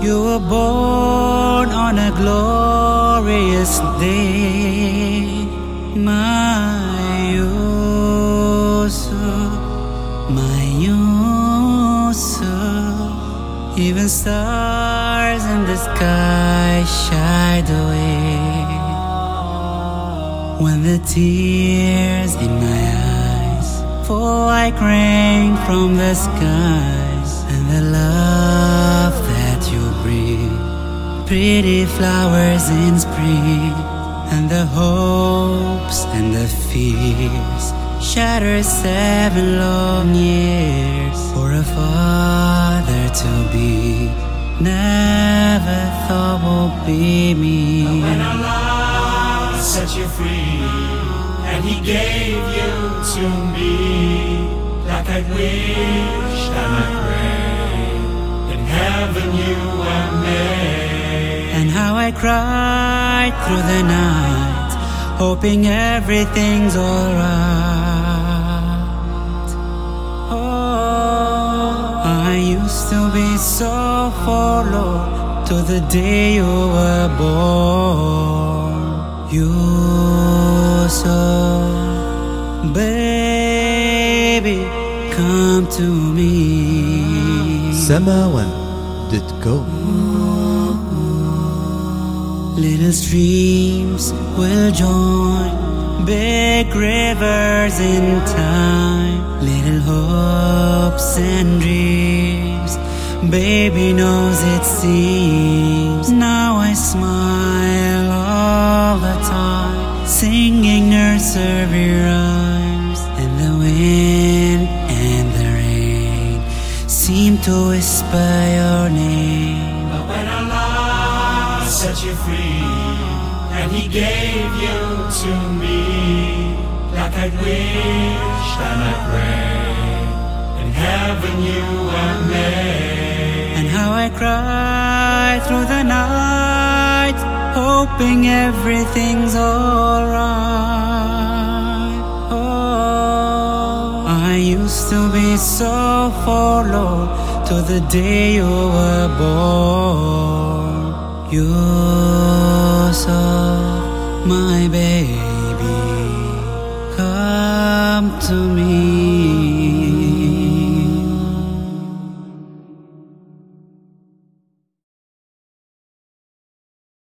You were born on a glorious day, my Yusuf, my Yusuf. Even stars in the sky shied away when the tears in my eyes fall like rain from the skies, and the love that you bring, pretty flowers in spring, and the hopes and the fears shatter 7 long years for a father to be. Never thought would be me. When Allah set you free and He gave you to me, like I wished and I prayed, in heaven you were made. And how I cried through the night, hoping everything's alright. Oh, I used to be so forlorn till the day you were born. Yusuf, baby, come to me. Samawan.com. Little streams will join big rivers in time. Little hopes and dreams, baby knows it seems. Now I smile all the time, singing nursery rhymes, and the wind and the rain seem to whisper your name. But when Allah set you free and He gave you to me, like I wished and I prayed, in heaven you were made. And how I cried through the night, hoping everything's alright. Oh, I used to be so forlorn till the day you were born. Yusuf, my baby, come to me.